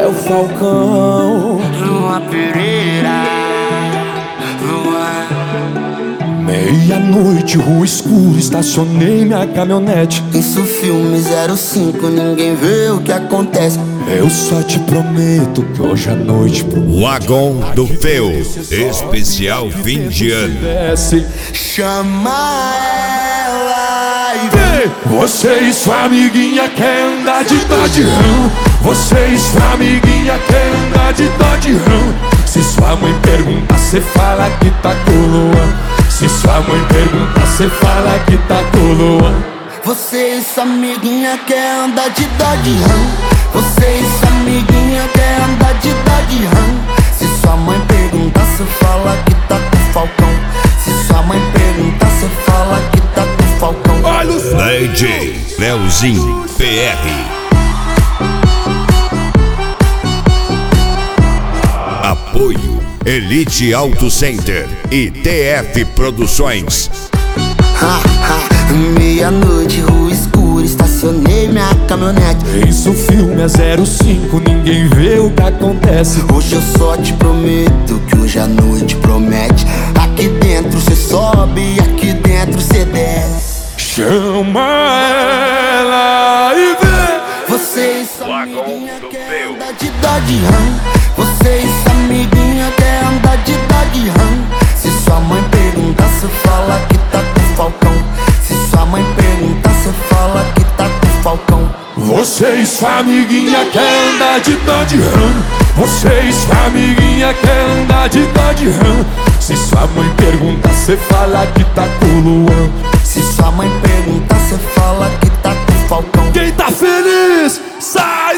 É o Falcão. Lua Pereira, Lua. Meia-noite, rua escura, estacionei minha caminhonete. Isso filme 05, ninguém vê o que acontece. Eu só te prometo que hoje à noite Wagon do Feu, especial fim de ano. Chama ela e vem. Você e sua amiguinha quer andar de Dodge Ram. Você e sua amiguinha quer andar de Dodge Ram. Se sua mãe perguntar, cê fala que tá com o Luan. Se sua mãe perguntar, cê fala que tá com o Luan. Você e sua amiguinha quer andar de Dodge Ram. Você e sua amiguinha quer andar de Dodge Ram. Se sua mãe perguntar, cê fala que tá com o Falcão. Se sua mãe perguntar, cê fala que tá com o Falcão. DJ Leozinho PR. Apoio Elite Auto Center e TF Produções. Meia-noite, rua escura, estacionei minha caminhonete. Isso o filme é 05, ninguém vê o que acontece. Hoje eu só te prometo que hoje à noite promete. Aqui dentro cê sobe, aqui dentro cê desce. Chama ela e vem. Você e sua amiguinha quer andar de Dodge Ram. Você e sua amiguinha quer andar de Dodge Ram. Se sua mãe perguntar, cê fala que tá com o Falcão. Se sua mãe perguntar, cê fala que tá com o Falcão. Você e sua amiguinha quer andar de Dodge Ram. Você e sua amiguinha quer andar de Dodge Ram. Se sua mãe perguntar, cê fala que tá com o Luan. Se sua mãe perguntar, cê fala que tá com o Falcão. Quem tá feliz, sai!